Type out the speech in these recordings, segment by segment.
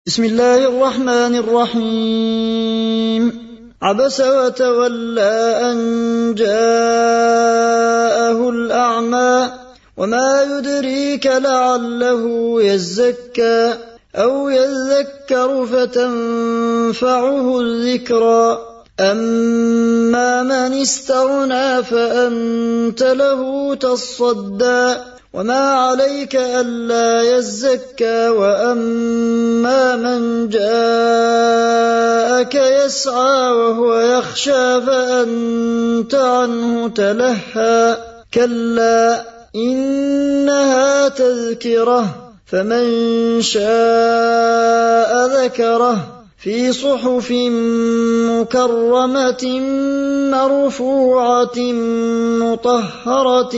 بسم الله الرحمن الرحيم عبس وتولى أن جاءه الأعمى وما يدريك لعله يزكى أو يذكر فتنفعه الذكرى أما من استغنى فأنت له تصدى وما عليك ألا يزكى وأما من جاءك يسعى وهو يخشى فأنت عنه تلهى كلا إنها تذكرة فمن شاء ذكره في صحف مكرمة مرفوعة مطهرة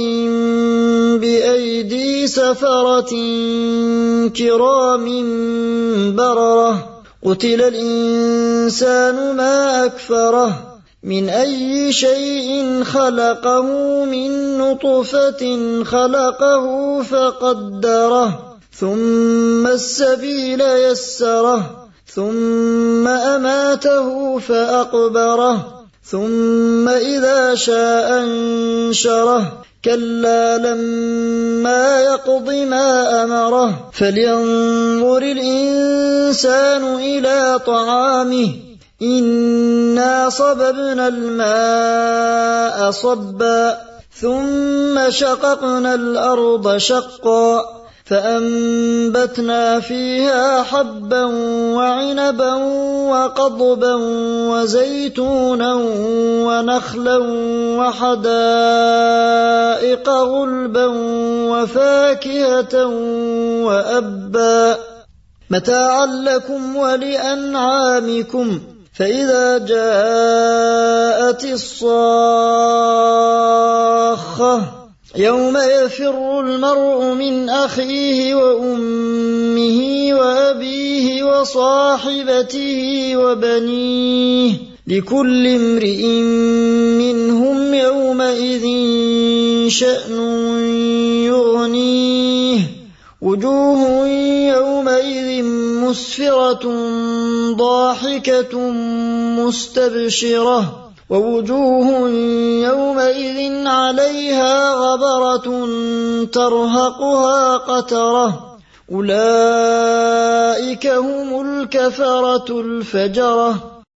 بأيدي سفرة كرام بررة قتل الإنسان ما أكفره من أي شيء خلقه من نطفة خلقه فقدره ثم السبيل يسره ثم أماته فأقبره ثم إذا شاء أنشره كلا لما يقض ما أمره فلينظر الإنسان إلى طعامه إنا صببنا الماء صبا ثم شققنا الأرض شقا فأنبتنا فيها حبا وعنبا وقضبا وزيتونا ونخلا وحدائق غلبا وفاكهة وأبا متاعا لكم ولأنعامكم فإذا جاءت الصاخة يوم يفر المرء من أخيه وأمه وأبيه وصاحبته وبنيه لكل امرئ منهم يومئذ شأن يغنيه وجوه يومئذ مسفرة ضاحكة مستبشرة ووجوه يومئذ عليها غبرة ترهقها قترة أولئك هم الكفرة الفجرة